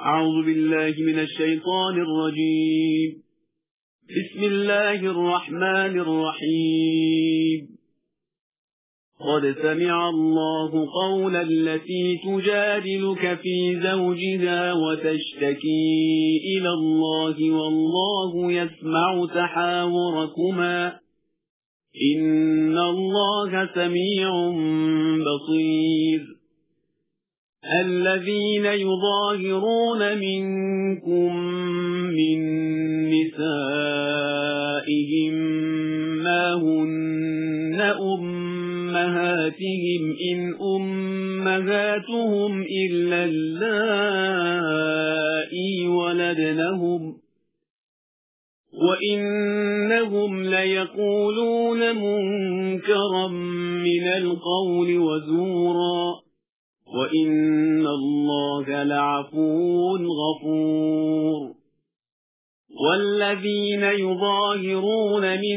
أعوذ بالله من الشيطان الرجيم. بسم الله الرحمن الرحيم. قد سمع الله قول التي تجادلك في زوجها وتشتكي إلى الله والله يسمع تحاوركما إن الله سميع بصير. الذين يظاهرون منكم من نسائهم ما هن أمهاتهم إن أمهاتهم إلا اللائي ولدنهم وإنهم ليقولون منكرا من القول وزورا وإن الله لعفو غفور. والذين يظاهرون من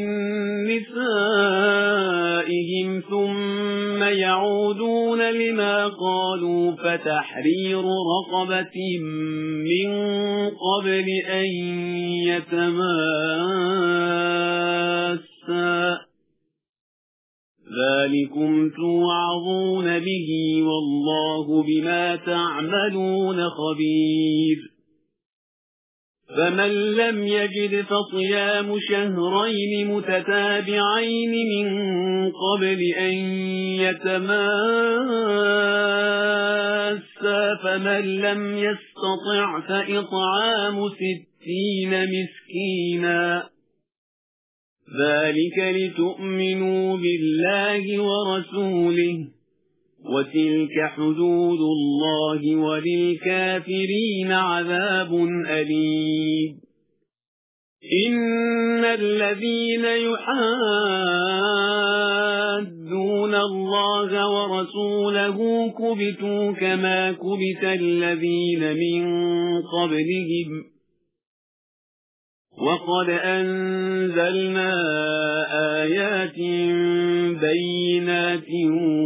نسائهم ثم يعودون لما قالوا فتحرير رقبة من قبل أن يتماسا ذلكم توعظون به والله بما تعملون خبير. فمن لم يجد فصيام شهرين متتابعين من قبل أن يتماسا فمن لم يستطع فإطعام 60 مسكينا ذلك لتؤمنوا بالله ورسوله وتلك حدود الله وللكافرين عذاب أليم. إن الذين يحادون الله ورسوله كبتوا كما كبت الذين من قبلهم وقد أنزلنا آيات بينات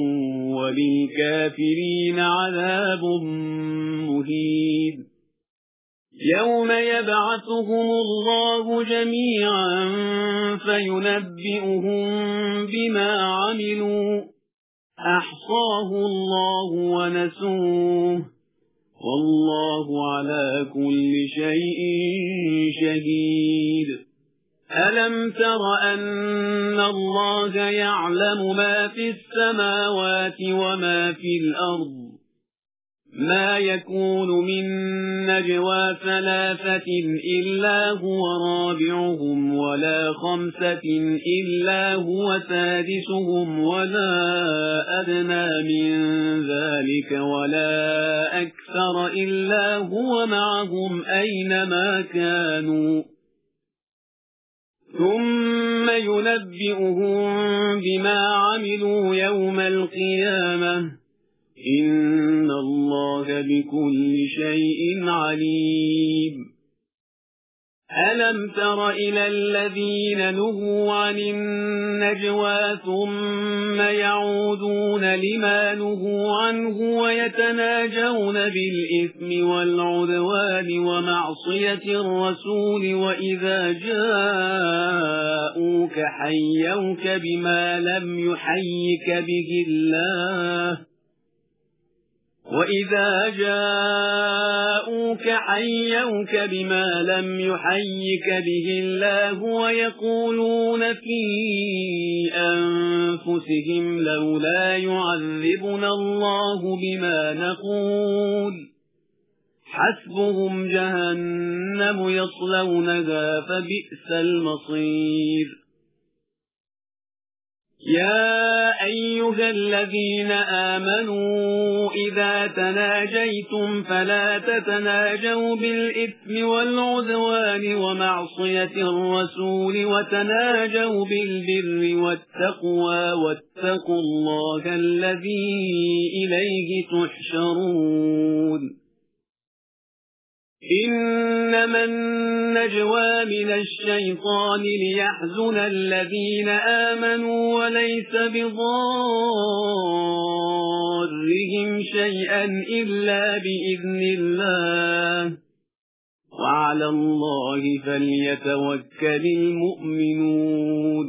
وللكافرين عذاب مهين. يوم يبعثهم الله جميعا فينبئهم بما عملوا أحصاه الله ونسوه والله على كل شيء شهيد. ألم تر أن الله يعلم ما في السماوات وما في الأرض ما يكون من نجوى 3 إلا هو رابعهم ولا 5 إلا هو سادسهم ولا أدنى من ذلك ولا أكثر إلا هو معهم أينما كانوا ثم ينبئهم بما عملوا يوم القيامة إن الله بكل شيء عليم. ألم تر إلى الذين نهوا عن النجوى ثم يعودون لما نهوا عنه ويتناجون بالإثم والعدوان ومعصية الرسول وإذا جاءوك حيوك بما لم يحيك به الله ويقولون في أنفسهم لولا يعذبنا الله بما نقول حسبهم جهنم يصلونها فبئس المصير. يا أيها الذين آمنوا إذا تناجيتم فلا تتناجوا بالإثم والعدوان ومعصية الرسول وتناجوا بالبر والتقوى واتقوا الله الذي إليه تحشرون. إنما النجوى من الشيطان ليحزن الذين آمنوا وليس بضارهم شيئا إلا بإذن الله وعلى الله فليتوكل المؤمنون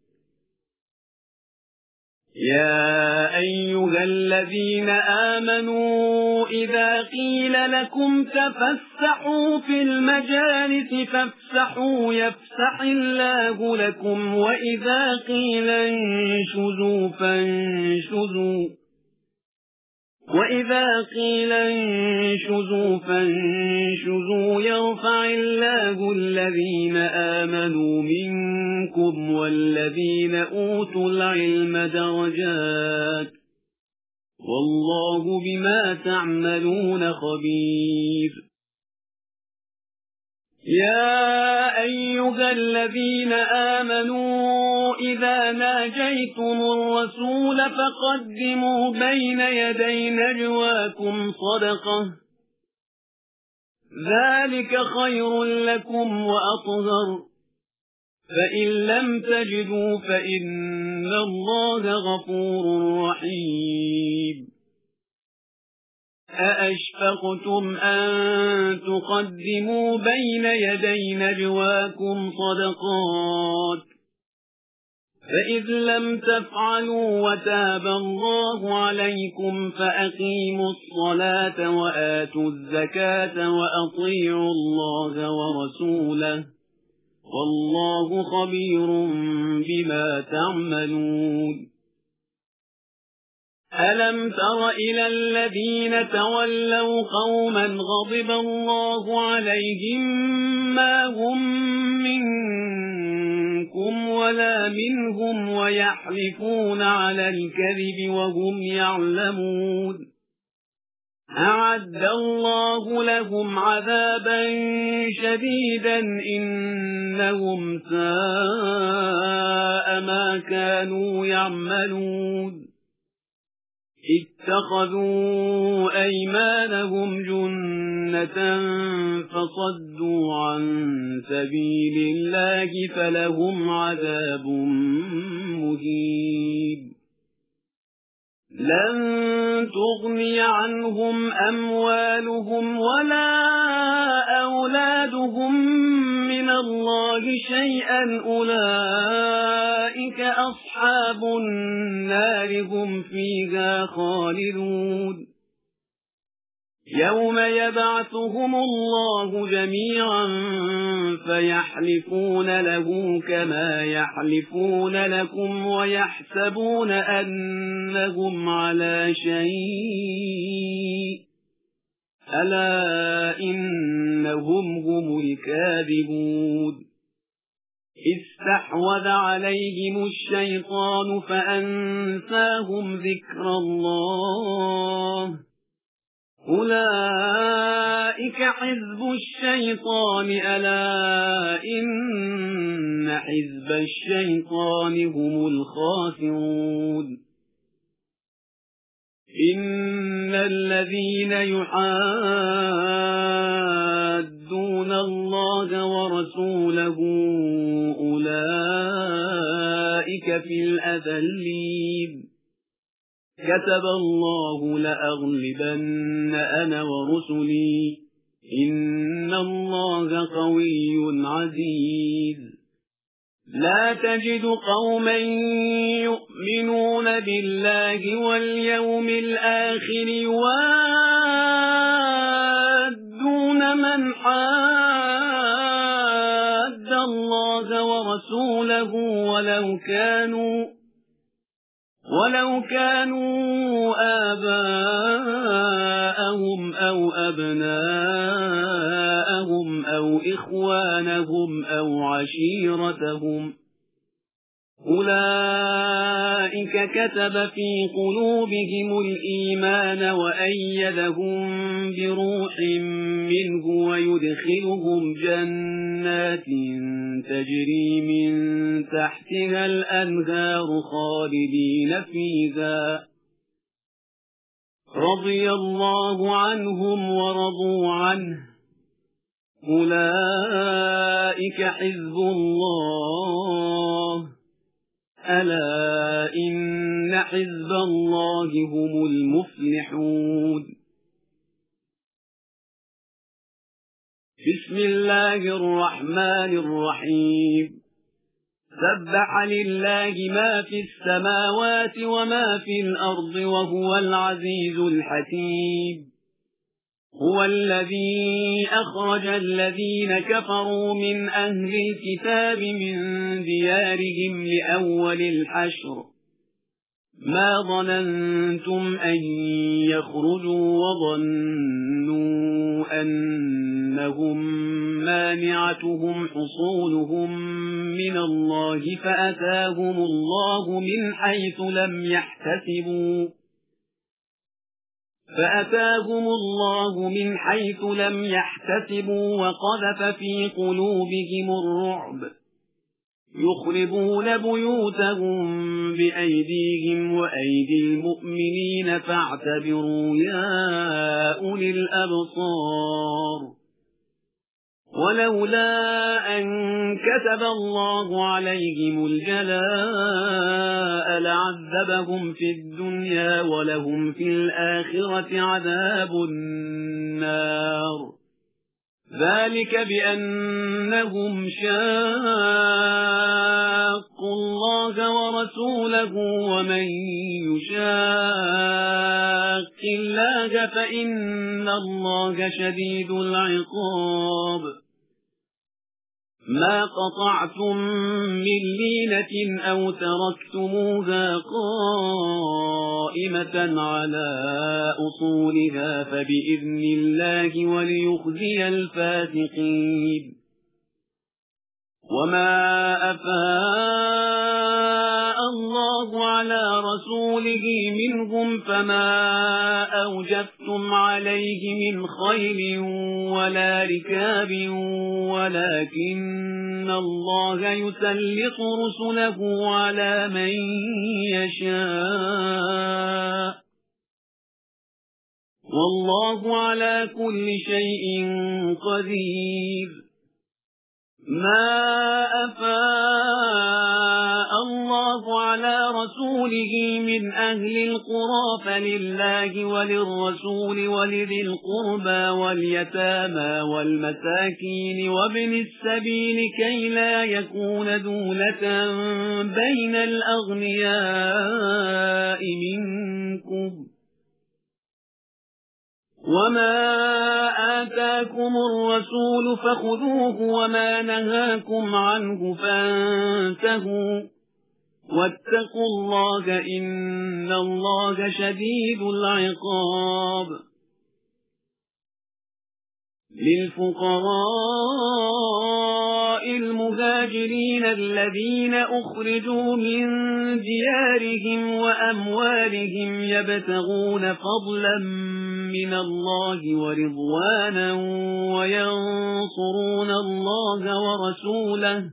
يا أيها الذين آمنوا إذا قيل لكم تفسحوا في المجالس فافسحوا يفسح الله لكم وإذا قيل انشزوا فانشزوا يرفع الله الذين آمنوا منكم والذين أوتوا العلم درجات والله بما تعملون خبير يا أيها الذين آمنوا إذا ناجيتم الرسول فقدموا بين يدي نجواكم صدقة ذلك خير لكم وأطهر فإن لم تجدوا فإن الله غفور رحيم أأشفقتم أن تقدموا بين يدي نجواكم صدقات فإذ لم تفعلوا وتاب الله عليكم فأقيموا الصلاة وآتوا الزكاة وأطيعوا الله ورسوله والله خبير بما تعملون ألم تر إلى الذين تولوا قوما غضب الله عليهم ما هم منكم ولا منهم ويحلفون على الكذب وهم يعلمون أعد الله لهم عذابا شديدا إنهم ساء ما كانوا يعملون اتخذوا أيمانهم جنة فصدوا عن سبيل الله فلهم عذاب مهين لن تغني عنهم أموالهم ولا أولادهم من الله شيئا أولئك أصحاب النار هم فيها خالدون يوم يبعثهم الله جميعا فيحلفون له كما يحلفون لكم ويحسبون أنهم على شيء ألا إنهم هم الكاذبون استحوذ عليهم الشيطان فأنساهم ذكر الله أولئك حزب الشيطان ألا إن حزب الشيطان هم الخاسرون إن الذين يحادون الله ورسوله أولئك في الأذلين كتب الله لأغلبن أنا ورسلي إن الله قوي عزيز لا تجد قوما يؤمنون بالله واليوم الآخر يوادون من حاد الله ورسوله ولو كانوا آباءهم أو أبناءهم أو إخوانهم أو عشيرتهم أولئك كتب في قلوبهم الإيمان وأيدهم بروح منه ويدخلهم جنات تجري من تحتها الأنهار خالدين فيها رضي الله عنهم ورضوا عنه أولئك حزب الله ألا إن حزب الله هم المفلحون بسم الله الرحمن الرحيم سبح لله ما في السماوات وما في الأرض وهو العزيز الحكيم هو الذي أخرج الذين كفروا من أهل الكتاب من ديارهم لأول الحشر ما ظننتم أن يخرجوا وظنوا أنهم مانعتهم حصونهم من الله فأتاهم الله من حيث لم يحتسبوا وقذف في قلوبهم الرعب يخربون بيوتهم بأيديهم وأيدي المؤمنين فاعتبروا يا أولي الأبصار ولولا أن كتب الله عليهم الجلاء لعذبهم في الدنيا ولهم في الآخرة عذاب النار ذلك بأنهم شاقوا الله ورسوله ومن يشاق الله فإن الله شديد العقاب ما قطعتم من لينة أو تركتموها قائمة على أصولها فبإذن الله وليخزي الفاسقين وما أفاء الله على رسوله منهم فما أوجفتم عليه من خيل ولا ركاب ولكن الله يسلط رسله على من يشاء والله على كل شيء قدير ما أفاء الله على رسوله من أهل القرى فلله وللرسول ولذي القربى واليتامى والمساكين وابن السبيل كي لا يكون دولة بين الأغنياء منكم وما آتاكم الرسول فخذوه وما نهاكم عنه فانتهوا واتقوا الله إن الله شديد العقاب للفقراء المهاجرين الذين أخرجوا من ديارهم وأموالهم يبتغون فضلا من الله ورضوانا وينصرون الله ورسوله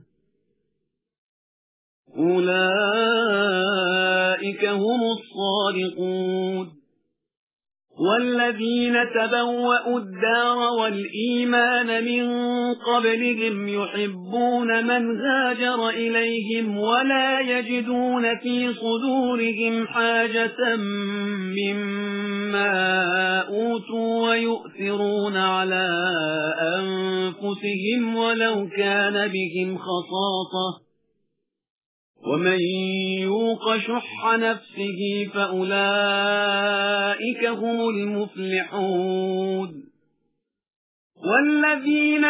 أولئك هم الصادقون والذين تبوأوا الدار والإيمان من قبلهم يحبون من هاجر إليهم ولا يجدون في صدورهم حاجة مما أوتوا ويؤثرون على أنفسهم ولو كان بهم خصاصة ومن يوق شح نفسه فأولئك هم المفلحون والذين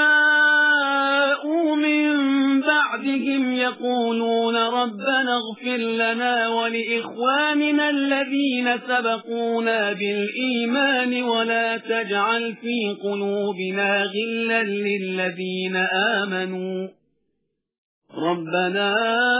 جاءوا من بعدهم يقولون ربنا اغفر لنا ولإخواننا الذين سبقونا بالإيمان ولا تجعل في قلوبنا غلا للذين آمنوا ربنا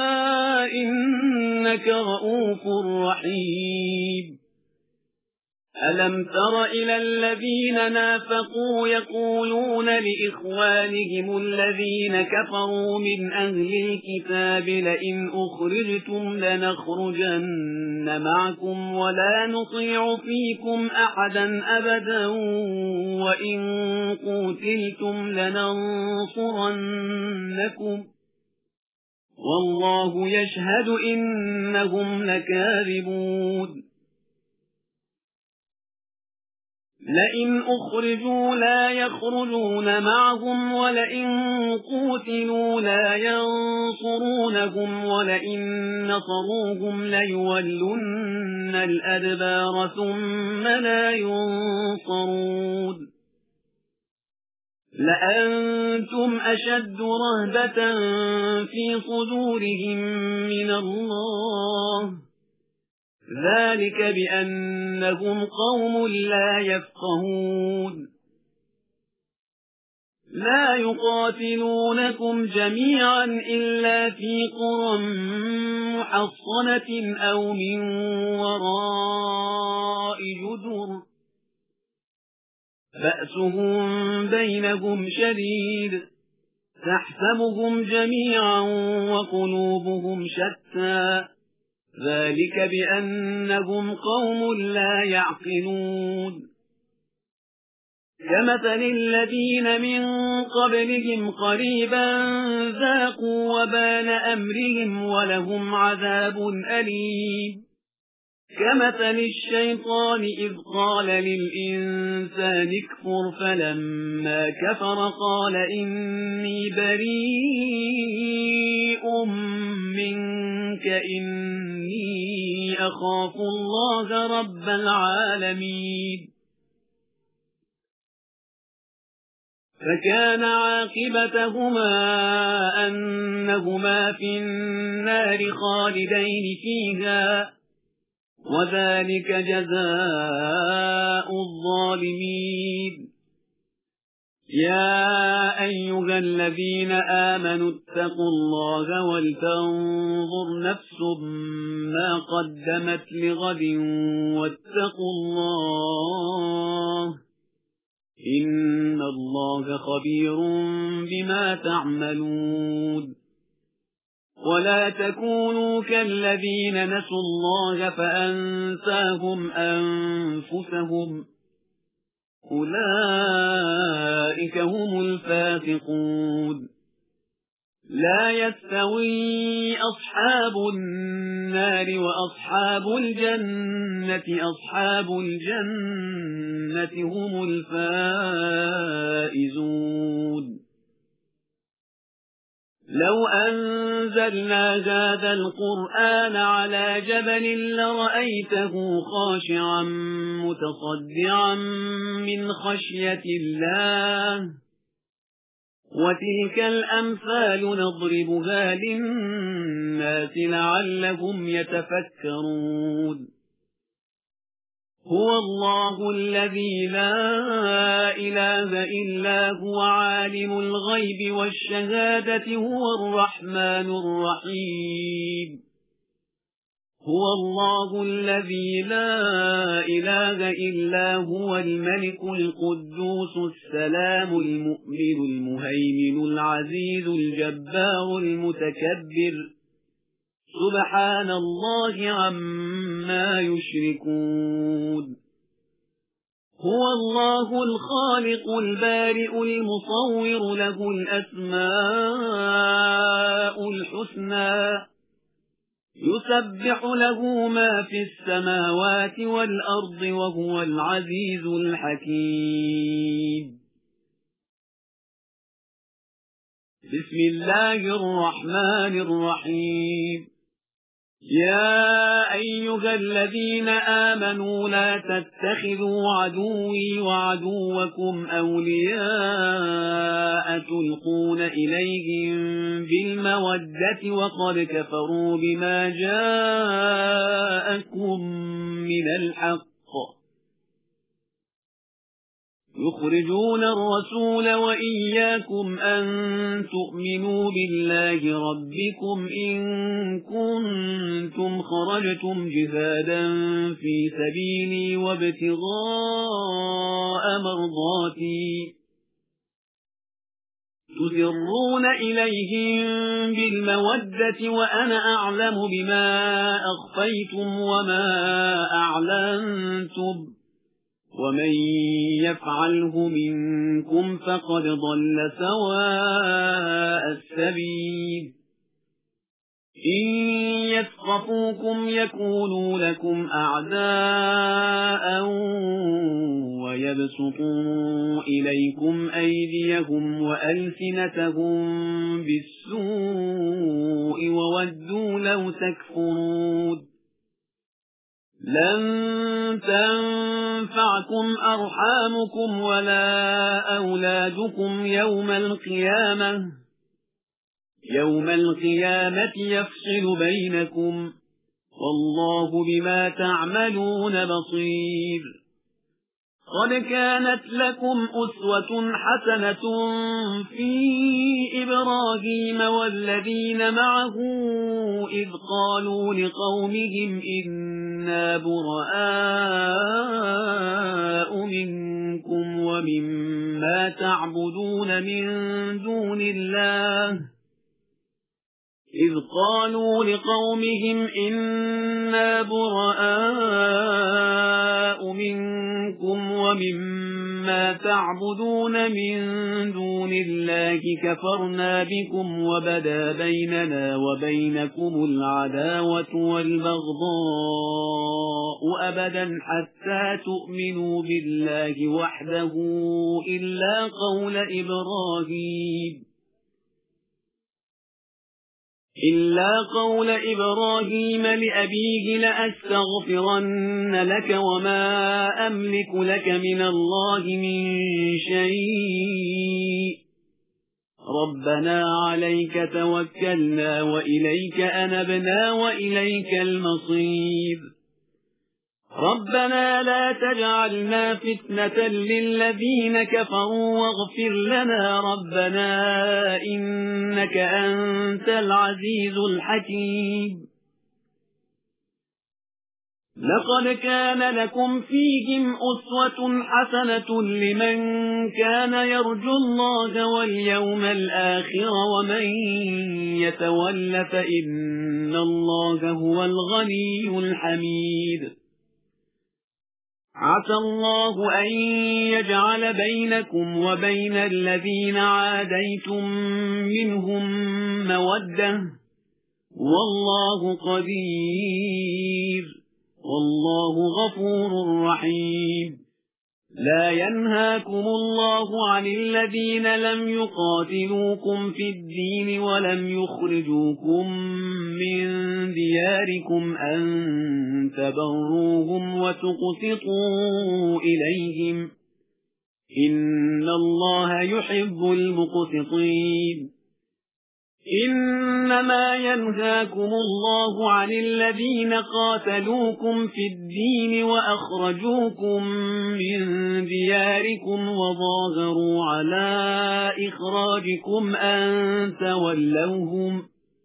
إنك رؤوف رحيم ألم تر إلى الذين نافقوا يقولون لإخوانهم الذين كفروا من أهل الكتاب لئن أخرجتم لنخرجن معكم ولا نطيع فيكم أحدا أبدا وإن قتلتم لننصرنكم والله يشهد إنهم لكاذبون لئن أخرجوا لا يخرجون معهم ولئن قتلوا لا ينصرونهم ولئن نصروهم ليولن الأدبار ثم لا ينصرون لأنتم أشد رهبة في صدورهم من الله ذلك بأنهم قوم لا يفقهون لا يقاتلونكم جميعا إلا في قرى محصنة أو من وراء جدر بأسهم بينهم شديد تحسبهم جميعا وقلوبهم شتى ذلك بأنهم قوم لا يعقلون كمثل الذين من قبلهم قريبا ذاقوا وبال أمرهم ولهم عذاب أليم كمثل الشيطان إذ قال للإنسان اكفر فلما كفر قال إني بريء منك إني أخاف الله رب العالمين فكان عاقبتهما أنهما في النار خالدين فيها وذلك جزاء الظالمين يا أيها الذين آمنوا اتقوا الله ولتنظر نفس ما قدمت لغد واتقوا الله إن الله خبير بما تعملون ولا تكونوا كالذين نسوا الله فأنساهم أنفسهم أولئك هم الفاسقون لا يستوي أصحاب النار وأصحاب الجنة أصحاب الجنة هم الفائزون لو أنزلنا هذا القرآن على جبل لرأيته خاشعا متصدعا من خشية الله وتلك الأمثال نضربها للناس لعلهم يتفكرون هو الله الذي لا إله إلا هو عالم الغيب والشهادة هو الرحمن الرحيم هو الله الذي لا إله إلا هو الملك القدوس السلام المؤمن المهيمن العزيز الجبار المتكبر سبحان الله عما يشركون هو الله الخالق البارئ المصور له الأسماء الحسنى يسبح له ما في السماوات والأرض وهو العزيز الحكيم بسم الله الرحمن الرحيم يا أيها الذين آمنوا لا تتخذوا عدوي وعدوكم أولياء تلقون إليهم بالمودة وقد كفروا بما جاءكم من الحق يخرجون الرسول وإياكم أن تؤمنوا بالله ربكم إن كنتم خرجتم جهادا في سبيلي وابتغاء مرضاتي تسرون إليهم بالمودة وأنا أعلم بما أخفيتم وما أعلنتم ومن يفعله منكم فقد ضل سواء السبيل إن يثقفوكم يكونوا لكم أعداء ويبسطوا إليكم أيديهم وألسنتهم بالسوء وودوا لو تكفرون لن تنفعكم أرحامكم ولا أولادكم يوم القيامة يفصل بينكم والله بما تعملون بصير قد كانت لكم أسوة حسنة في إبراهيم والذين معه إذ قالوا لقومهم إنا براء منكم ومما تعبدون من دون الله كفرنا بكم وبدا بيننا وبينكم العداوة والبغضاء أبدا حتى تؤمنوا بالله وحده إلا قول إبراهيم لأبيه لأستغفرن لك وما أملك لك من الله من شيء ربنا عليك توكلنا وإليك أنبنا وإليك المصير ربنا لا تجعلنا فتنة للذين كفروا واغفر لنا ربنا إنك أنت العزيز الحكيم لقد كان لكم فيهم أسوة حسنة لمن كان يرجو الله واليوم الآخر ومن يتول فإن الله هو الغني الحميد عسى الله أن يجعل بينكم وبين الذين عاديتم منهم مودة والله قدير والله غفور رحيم لا ينهاكم الله عن الذين لم يقاتلوكم في الدين ولم يخرجوكم من دياركم أن تبروهم وتقسطوا إليهم إن الله يحب المقسطين إنما ينهاكم الله عن الذين قاتلوكم في الدين وأخرجوكم من دياركم وظاهروا على إخراجكم أن تولوهم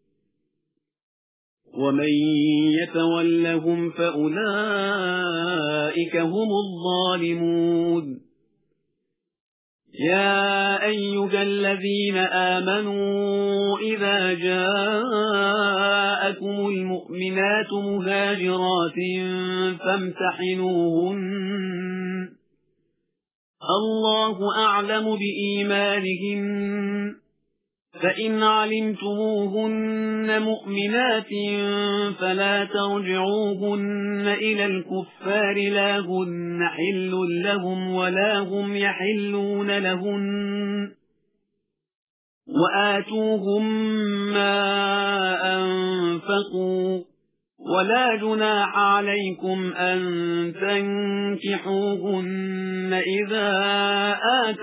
ومن يتولهم فأولئك هم الظالمون يا أيها الذين آمنوا إذا جاءكم المؤمنات مهاجرات فامتحنوهن الله أعلم بإيمانهن فإن علمتموهن مؤمنات فلا ترجعوهن إلى الكفار لا هن حل لهم ولا هم يحلون لهن وآتوهم ما أنفقوا ولا جناح عليكم أن تنكحوهن إذا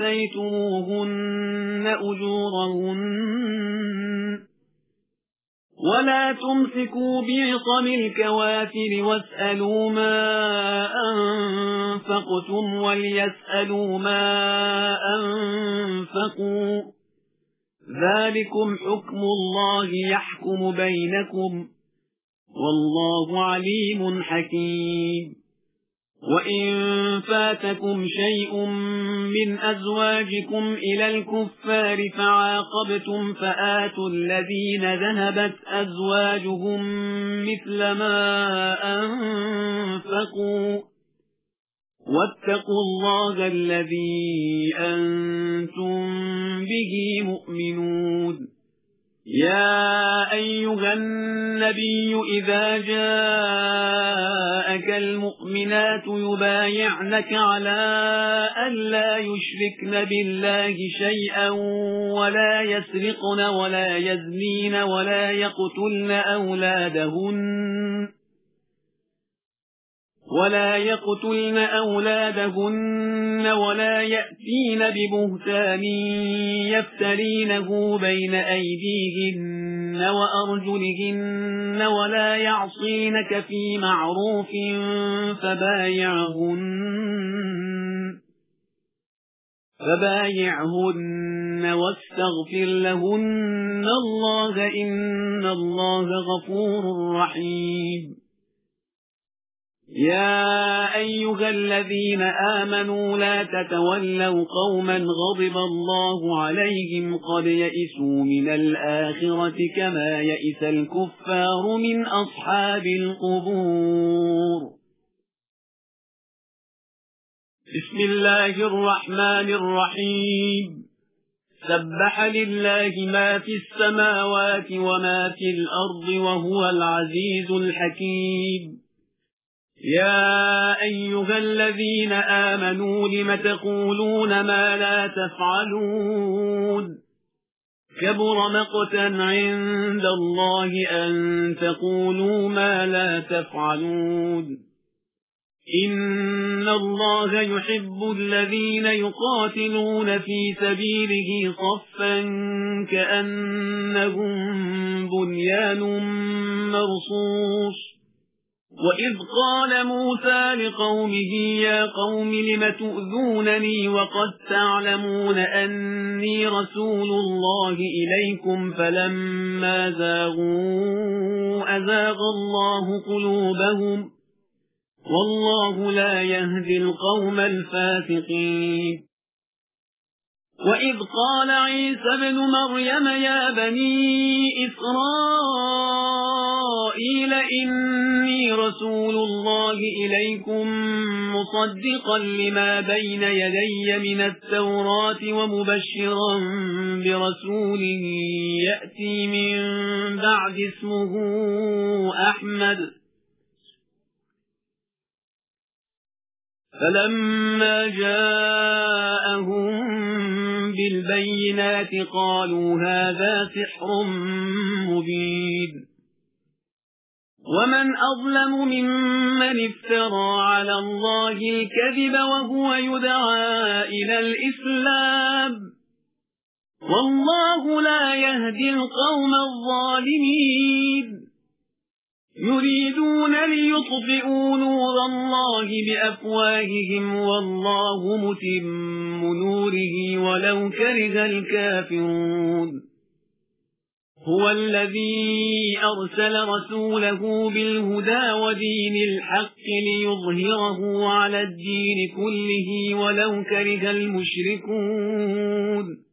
آتيتموهن أجورهن ولا تمسكوا بعصم الكوافر واسألوا ما أنفقتم وليسألوا ما أنفقوا ذلكم حكم الله يحكم بينكم والله عليم حكيم وإن فاتكم شيء من أزواجكم إلى الكفار فعاقبتم فآتوا الذين ذهبت أزواجهم مثل ما أنفقوا واتقوا الله الذي أنتم به مؤمنون يا أيها النبي إذا جاءك المؤمنات يبايعنك على أن لا يشركن بالله شيئا ولا يسرقن ولا يزنين ولا يقتلن أولادهن ولا يأتين ببهتان يفترينه بين أيديهن وأرجلهن ولا يعصينك في معروف فبايعهن واستغفر لهن الله إن الله غفور رحيم يا أيها الذين آمنوا لا تتولوا قوما غضب الله عليهم قد يئسوا من الآخرة كما يئس الكفار من أصحاب القبور بسم الله الرحمن الرحيم سبح لله ما في السماوات وما في الأرض وهو العزيز الحكيم يا أيها الذين آمنوا لم تقولون ما لا تفعلون كبر مقتا عند الله أن تقولوا ما لا تفعلون إن الله يحب الذين يقاتلون في سبيله صفا كأنهم بنيان مرصوص وإذ قال موسى لقومه يا قوم لم تؤذونني وقد تعلمون أني رسول الله إليكم فلما زاغوا أزاغ الله قلوبهم والله لا يهدي القوم الفاسقين وإذ قال عيسى ابن مريم يا بني إسرائيل إني رسول الله إليكم مصدقا لما بين يدي من التوراة ومبشرا برسول يأتي من بعد اسمه أحمد فلما جاءهم بالبينات قالوا هذا سحر مبين ومن أظلم ممن افترى على الله الكذب وهو يدعى إلى الإسلام والله لا يهدي القوم الظالمين يريدون ليطفئوا نور الله بأفواههم والله متم نوره ولو كره الكافرون هو الذي أرسل رسوله بالهدى ودين الحق ليظهره على الدين كله ولو كره المشركون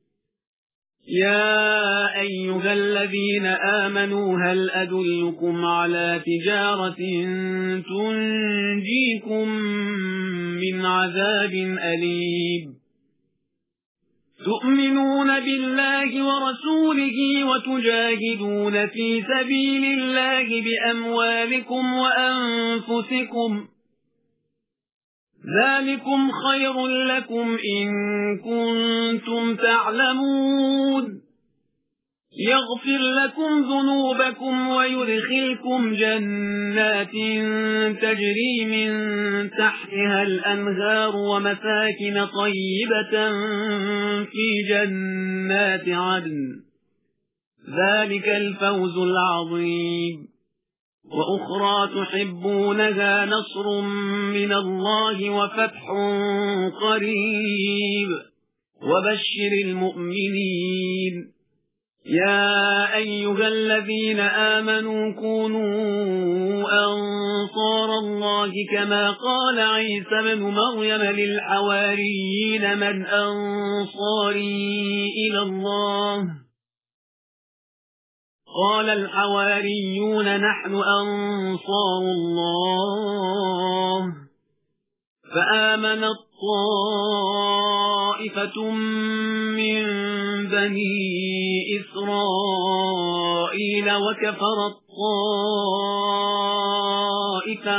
يا أيها الذين آمنوا هل أدلكم على تجارة تنجيكم من عذاب أليم تؤمنون بالله ورسوله وتجاهدون في سبيل الله بأموالكم وأنفسكم ذلكم خير لكم إن كنتم تعلمون يغفر لكم ذنوبكم ويدخلكم جنات تجري من تحتها الأنهار ومساكن طيبة في جنات عدن ذلك الفوز العظيم. وأخرى تحبونها نصر من الله وفتح قريب وبشر المؤمنين. يا أيها الذين آمنوا كونوا أنصار الله كما قال عيسى بن مريم للحواريين من أنصاري إلى الله؟ قال الحواريون نحن أنصار الله. فآمنت طائفة من بني إسرائيل وكفرت طائفة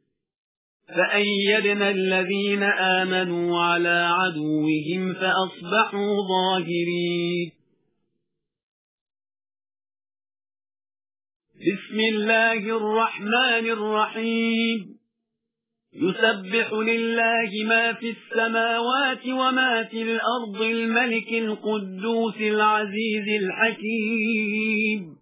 فأيدنا الذين آمنوا على عدوهم فأصبحوا ظاهرين. بسم الله الرحمن الرحيم. يسبح لله ما في السماوات وما في الأرض الملك القدوس العزيز الحكيم.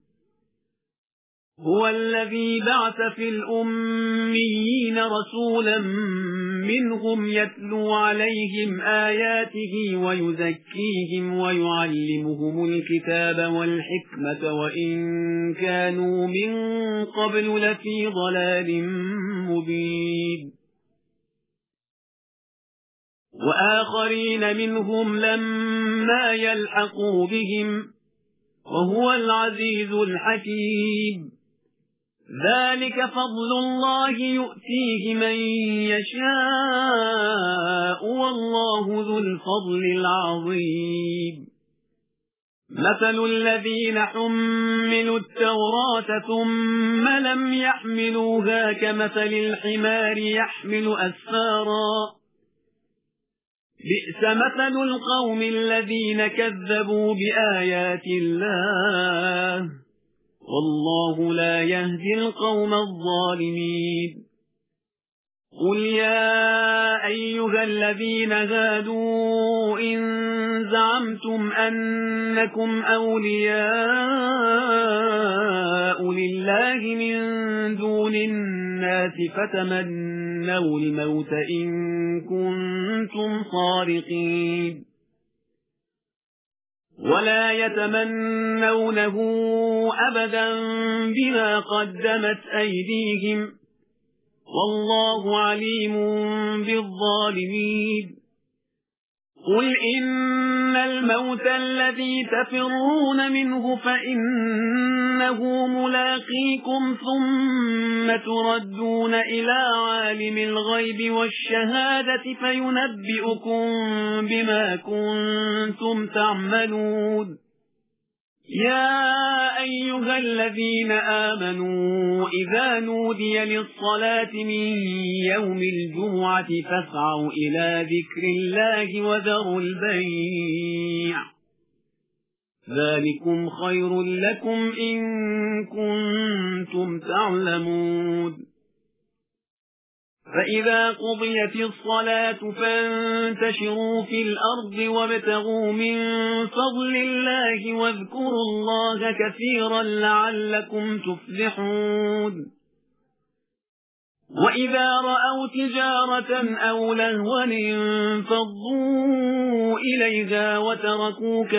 هو الذي بعث في الأميين رسولا منهم يتلو عليهم آياته ويزكيهم ويعلمهم الكتاب والحكمة وإن كانوا من قبل لفي ضلال مبين. وآخرين منهم لما يلحقوا بهم وهو العزيز الحكيم. ذلك فضل الله يؤتيه من يشاء والله ذو الفضل العظيم. مثل الذين حملوا التوراة ثم لم يحملوها كمثل الحمار يحمل أسفارا بئس مثل القوم الذين كذبوا بآيات الله والله لا يهدي القوم الظالمين. قل يا أيها الذين هادوا إن زعمتم أنكم أولياء لله من دون الناس فتمنوا الموت إن كنتم صادقين ولا يتمنونه أبدا بما قدمت أيديهم والله عليم بالظالمين. قل إن الموت الذي تفرون منه فإنه ملاقيكم ثم تردون إلى عالم الغيب والشهادة فينبئكم بما كنتم تعملون. يا أيها الذين آمنوا إذا نودي للصلاة من يوم الجمعة فاسعوا إلى ذكر الله وذروا البيع ذلكم خير لكم إن كنتم تعلمون. فإذا قضيت الصلاة فانتشروا في الأرض وابتغوا من فضل الله واذكروا الله كثيرا لعلكم تفلحون. وإذا رأوا تجارة أو لهوا انفضوا إليها وتركوك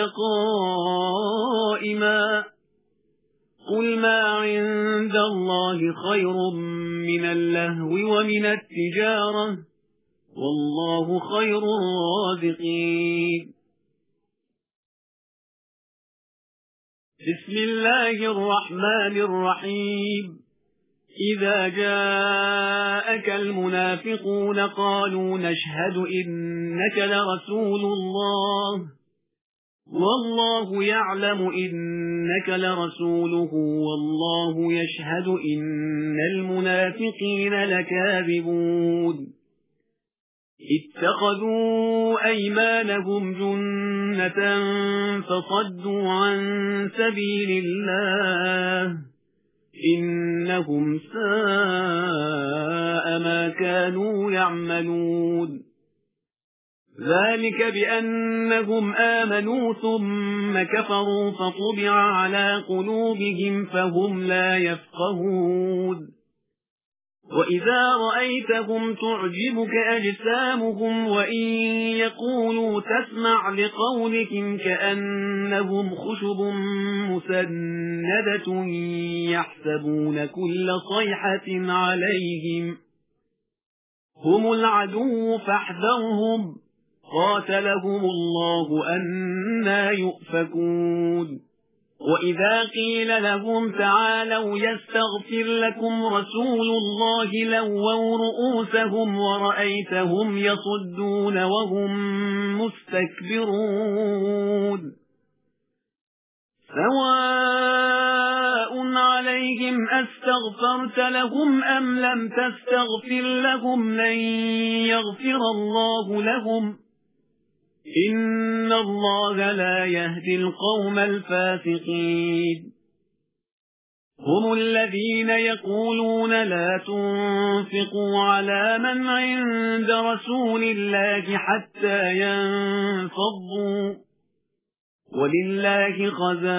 قائما قل ما عند الله خير من اللهو ومن التجارة والله خير الرازقين. بسم الله الرحمن الرحيم. إذا جاءك المنافقون قالوا نشهد إنك لرسول الله والله يعلم إنك لرسوله والله يشهد إن المنافقين لكاذبون. اتخذوا أيمانهم جنة فصدوا عن سبيل الله إنهم ساء ما كانوا يعملون. ذلك بأنهم آمنوا ثم كفروا فطبع على قلوبهم فهم لا يفقهون وإذا رأيتهم تعجبك أجسامهم وإن يقولوا تسمع لقولهم كأنهم خشب مسندة يحسبون كل صيحة عليهم هم العدو فاحذرهم قاتلهم الله أنى يؤفكون وإذا قيل لهم تعالوا يستغفر لكم رسول الله لووا رؤوسهم ورأيتهم يصدون وهم مستكبرون سواء عليهم أستغفرت لهم أم لم تستغفر لهم لن يغفر الله لهم إن الله لا يهدي القوم الفاسقين هم الذين يقولون لا تنفقوا على من عند رسول الله حتى ينفضوا ولله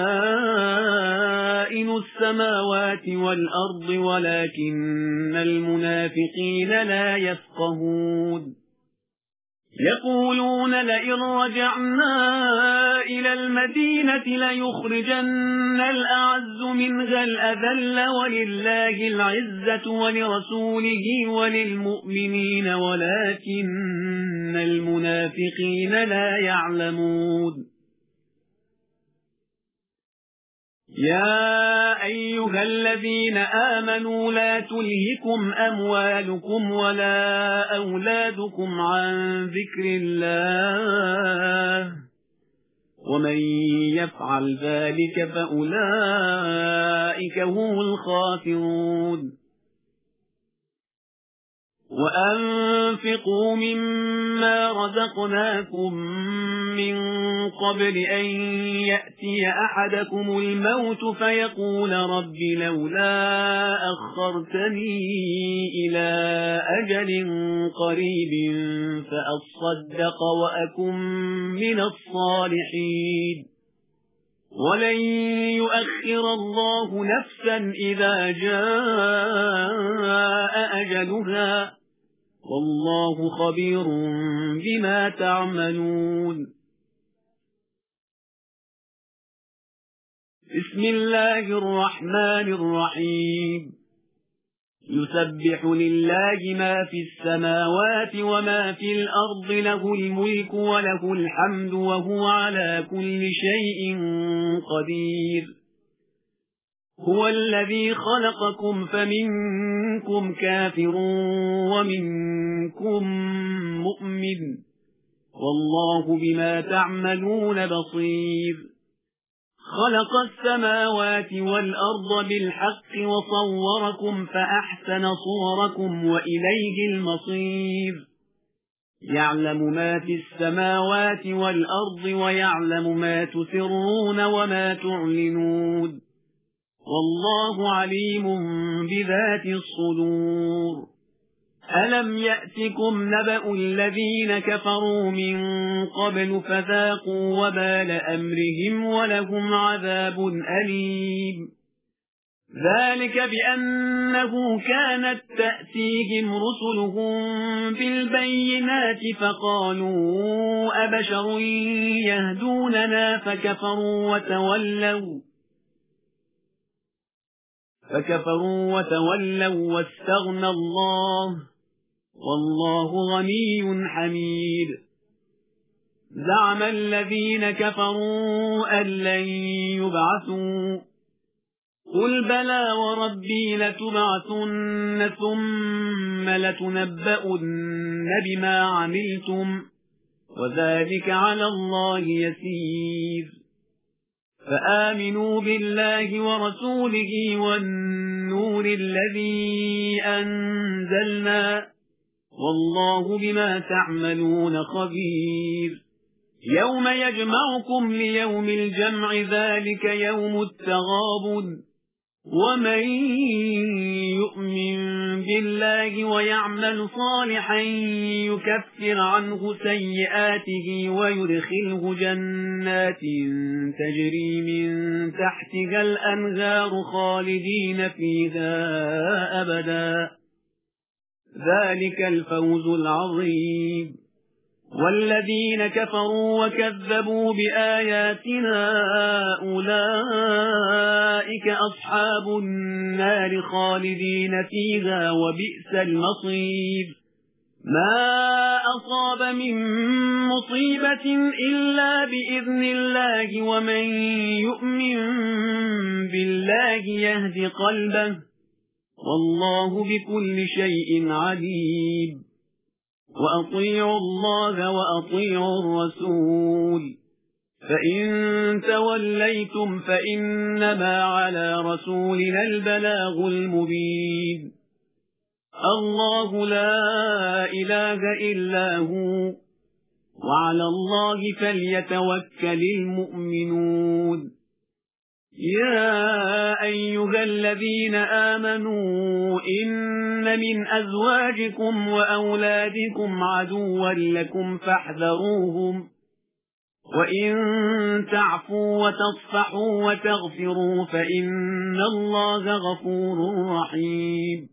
خزائن السماوات والأرض ولكن المنافقين لا يفقهون يقولون لئن رجعنا إلى المدينة ليخرجن الأعز منها الأذل ولله العزة ولرسوله وللمؤمنين ولكن المنافقين لا يعلمون يا أيها الذين آمنوا لا تلهكم أموالكم ولا أولادكم عن ذكر الله ومن يفعل ذلك فأولئك هم الخاسرون وأنفقوا مما رزقناكم من قبل أن يأتي أحدكم الموت فيقول رب لولا أخرتني إلى أجل قريب فأصدق وأكن من الصالحين ولن يؤخر الله نفسا إذا جاء أجلها والله خبير بما تعملون بسم الله الرحمن الرحيم يسبح لله ما في السماوات وما في الأرض له الملك وله الحمد وهو على كل شيء قدير هو الذي خلقكم فمنكم كافر ومنكم مؤمن والله بما تعملون بصير خلق السماوات والأرض بالحق وصوركم فأحسن صوركم وإليه المصير يعلم ما في السماوات والأرض ويعلم ما تسرون وما تعلنون والله عليم بذات الصدور ألم يأتكم نبأ الذين كفروا من قبل فذاقوا وبال أمرهم ولهم عذاب أليم ذلك بأنه كانت تأتيهم رسلهم بالبينات فقالوا أبشر يهدوننا فكفروا وتولوا واستغنى الله والله غني حميد زعم الذين كفروا أن لن يبعثوا قل بلى وربي لتبعثن ثم لتنبؤن بما عملتم وذلك على الله يسير فآمنوا بالله ورسوله والنور الذي أنزلنا والله بما تعملون خبير يوم يجمعكم ليوم الجمع ذلك يوم التغابن ومن يؤمن بالله ويعمل صالحا يكفر عنه سيئاته ويدخله جنات تجري من تحتها الأنهار خالدين فيها أبدا، ذلك الفوز العظيم. والذين كفروا وكذبوا بآياتنا أولئك أصحاب النار خالدين فيها وبئس المصير. ما أصاب من مصيبة إلا بإذن الله، ومن يؤمن بالله يهد قلبه، والله بكل شيء عليم. وأطيعوا الله وأطيعوا الرسول، فإن توليتم فإنما على رسولنا البلاغ المبين. الله لا إله إلا هو، وعلى الله فليتوكل المؤمنون. يا أيها الذين آمنوا إن من أزواجكم وأولادكم عدوا لكم فاحذروهم، وإن تعفوا وتصفحوا وتغفروا فإن الله غفور رحيم.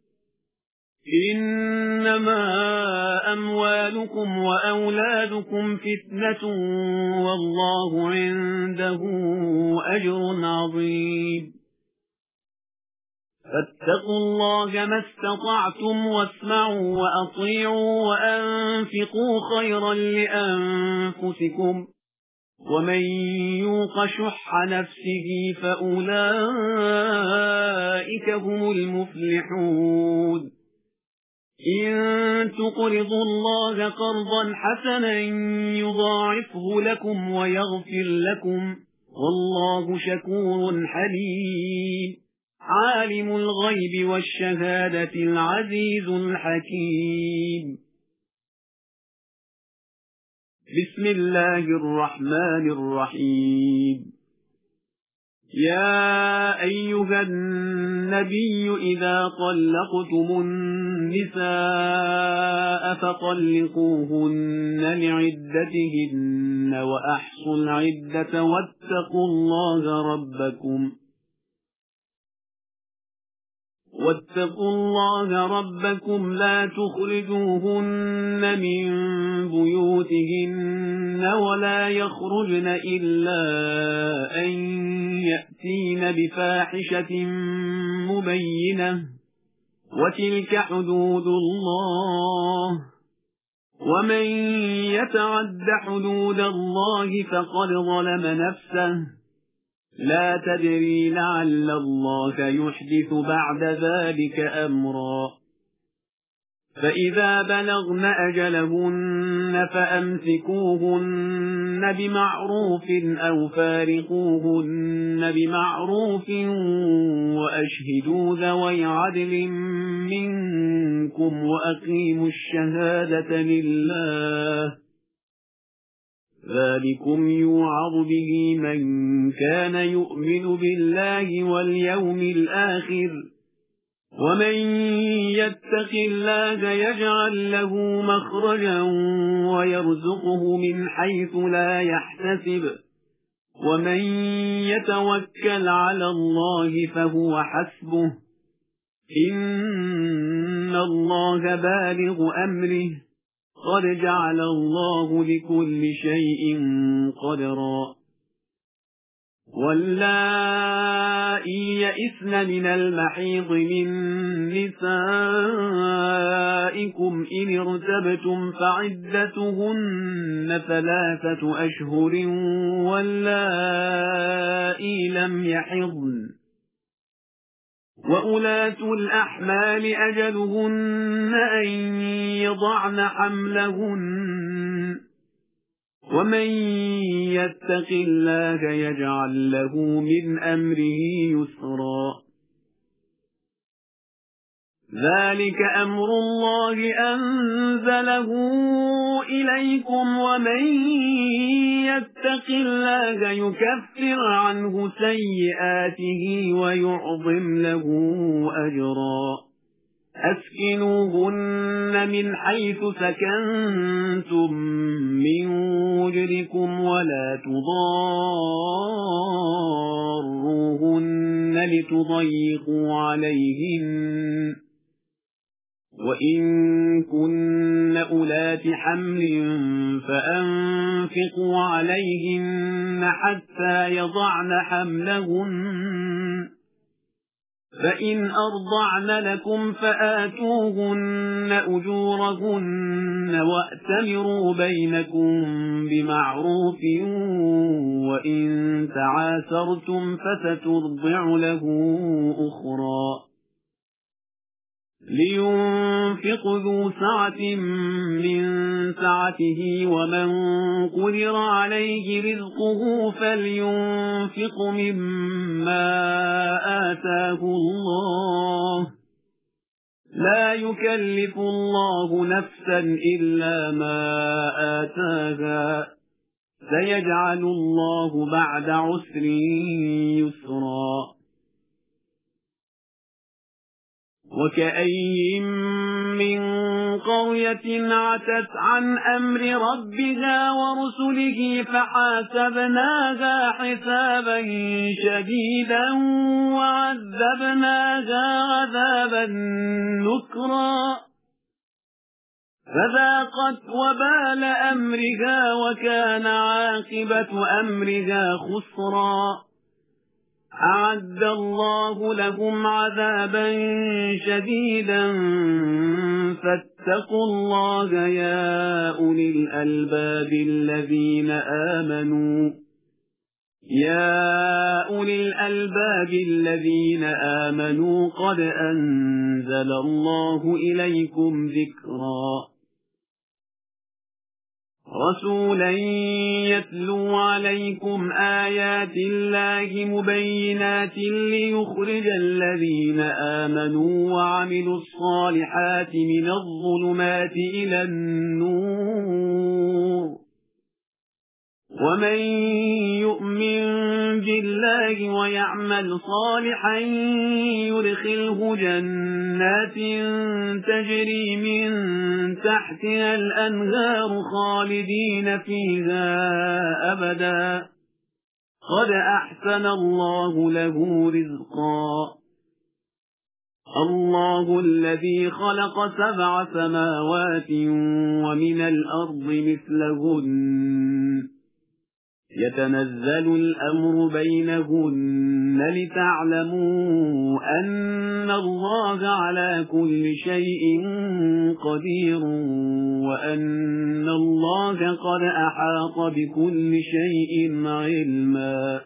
إنما أموالكم وأولادكم فتنة والله عنده أجر عظيم. فاتقوا الله ما استطعتم واسمعوا وأطيعوا وأنفقوا خيرا لأنفسكم، ومن يوق شح نفسه فأولئك هم المفلحون. إن تقرضوا الله قرضا حسنا يضاعفه لكم ويغفر لكم، والله شكور حليم. عالم الغيب والشهادة العزيز الحكيم. بسم الله الرحمن الرحيم. يا أيها النبي إذا طلقتم النساء فطلقوهن لعدتهن وأحصوا العدة واتقوا الله ربكم لا تخرجوهن من بيوتهن ولا يخرجن إلا أن يأتين بفاحشة مبينة، وتلك حدود الله، ومن يتعد حدود الله فقد ظلم نفسه، لا تدري لعل الله يحدث بعد ذلك أمرا. فإذا بلغن أجلهن فأمسكوهن بمعروف أو فارقوهن بمعروف وأشهدوا ذوي عدل منكم وأقيموا الشهادة لله، ذلكم يوعظ به من كان يؤمن بالله واليوم الآخر، ومن يتق الله يجعل له مخرجا ويرزقه من حيث لا يحتسب، ومن يتوكل على الله فهو حسبه، إن الله بالغ أمره، قد جعل الله لكل شيء قدرا. واللائي يئسن من المحيض من نسائكم إن ارتبتم فعدتهن 3 أشهر واللائي لم يحضن، وأولاة الأحمال أجلهن أن يضعن حملهن، ومن يتق الله يجعل له من أمره يسرا. ذلك أمر الله أنزله إليكم، ومن يتق الله يكفر عنه سيئاته ويعظم له أجرا أسكنوهن من حيث سكنتم من وجدكم ولا تضاروهن لتضيقوا عليهن وإن كن أولات حمل فأنفقوا عليهن حتى يضعن حملهن فإن أرضعن لكم فآتوهن أجورهن وأتمروا بينكم بمعروف وإن تعاسرتم فسترضع له أخرى لينفق ذو سعة من سعته ومن قدر عليه رزقه فلينفق مما آتاه الله لا يكلف الله نفسا إلا ما آتاها سيجعل الله بعد عسر يسرا وكأين من قرية عتت عن أمر ربها ورسله فحاسبناها حسابا شديدا وعذبناها عذابا نكرا فذاقت وبال أمرها وكان عاقبة أمرها خسرا أعد الله لهم عذابا شديدا فاتقوا الله يا أولي الألباب الذين آمنوا قد أنزل الله إليكم ذكرا رسولا يتلو عليكم آيات الله مبينات ليخرج الذين آمنوا وعملوا الصالحات من الظلمات إلى النور ومن يؤمن بالله ويعمل صالحا يدخله جنات تجري من تحتها الأنهار خالدين فيها أبدا قد أحسن الله له رزقا الله الذي خلق 7 سماوات ومن الأرض مثلهن يتنزل الأمر بينهن لتعلموا أن الله على كل شيء قدير وأن الله قد أحاط بكل شيء علما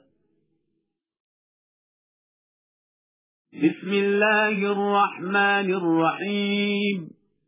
بسم الله الرحمن الرحيم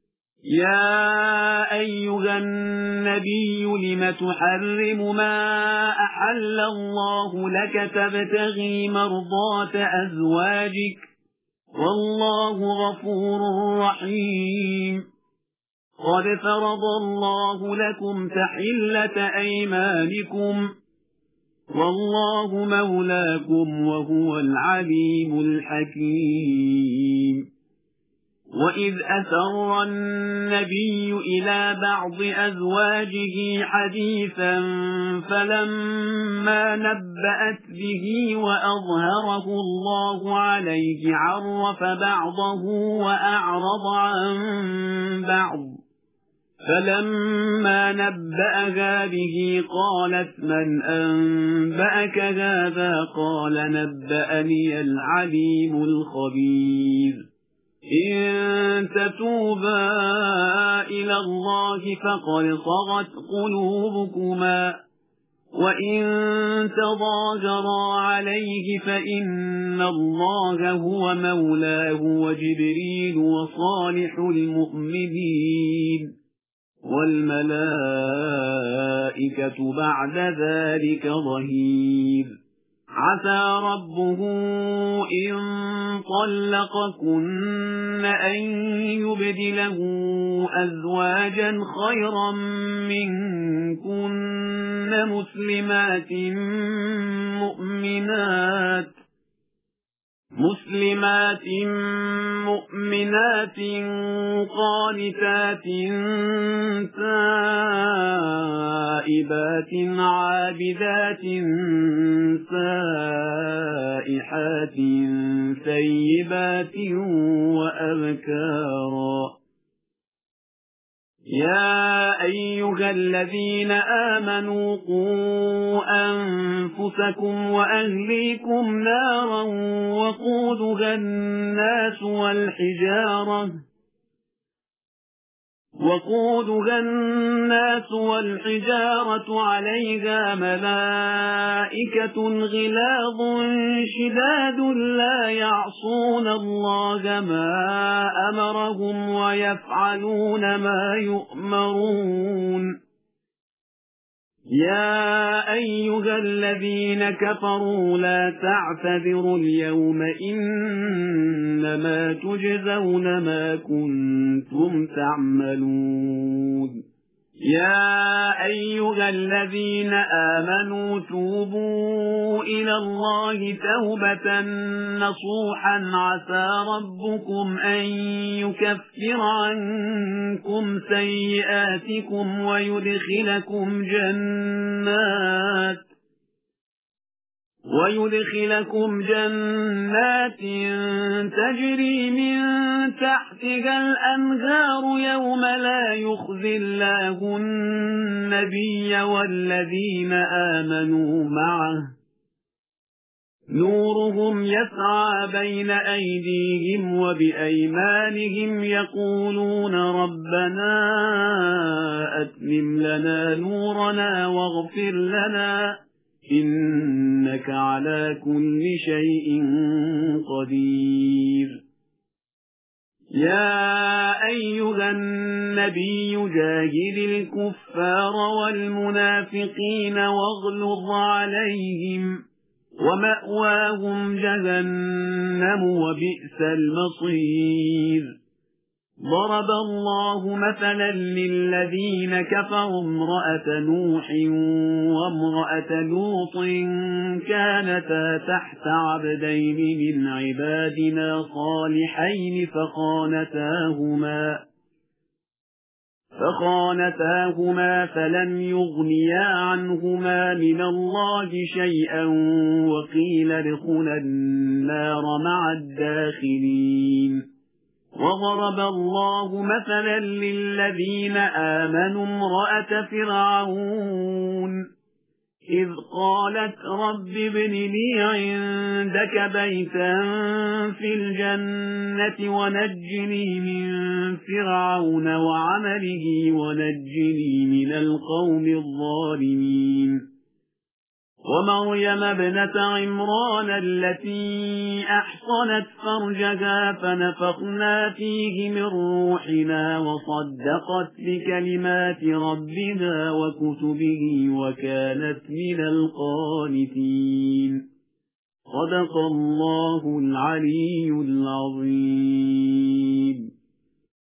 يا أيها النبي لم تحرم ما أحل الله لك تبتغي مرضات أزواجك والله غفور رحيم قد فرض الله لكم تحلة أيمانكم والله مولاكم وهو العليم الحكيم وإذ أسر النبي إلى بعض أزواجه حديثا فلما نبأت به وأظهره الله عليه عرف بعضه وأعرض عن بعض فلما نبأها به قالت من أنبأك هذا قال نبأني العليم الخبير إن تتوبا إلى الله فقد صغت قلوبكما وإن تظاهرا عليه فإن الله هو مولاه وجبريل وصالح المؤمنين والملائكة بعد ذلك ظهير عسى ربه إن طلقكن أن يبدله أزواجا خيرا منكن مسلمات مؤمنات قانتات تائبات عابدات سائحات ثيبات وأبكارا يا أيها الذين آمنوا قوا أنفسكم وأهليكم نارا وقودها الناس والحجارة عليها ملائكة غلاظ شداد لا يعصون الله ما أمرهم ويفعلون ما يؤمرون يا أيها الذين كفروا لا تعتذروا اليوم إنما تجزون ما كنتم تعملون يا أيها الذين آمنوا توبوا إلى الله توبة نصوحا عسى ربكم أن يكفر عنكم سيئاتكم ويدخلكم جنات تجري من تحتها الأنهار يوم لا يخزي الله النبي والذين آمنوا معه نورهم يسعى بين أيديهم وبأيمانهم يقولون ربنا أتمم لنا نورنا واغفر لنا إنك على كل شيء قدير يا أيها النبي جاهد الكفار والمنافقين واغلظ عليهم ومأواهم جهنم وبئس المصير ضرب الله مثلا للذين كفروا امرأة نوح وامرأة لوط كانتا تحت عبدين من عبادنا صالحين فخانتاهما فلم يغنيا عنهما من الله شيئا وقيل ادخلا النار مع الداخلين وضرب الله مثلا للذين آمنوا امرأة فرعون إذ قالت رب ابن لي عندك بيتا في الجنة ونجني من فرعون وعمله ونجني من القوم الظالمين ومريم ابنة عمران التي أحصنت فرجها فنفخنا فيه من روحنا وصدقت بكلمات ربها وكتبه وكانت من القانتين صدق الله العلي العظيم.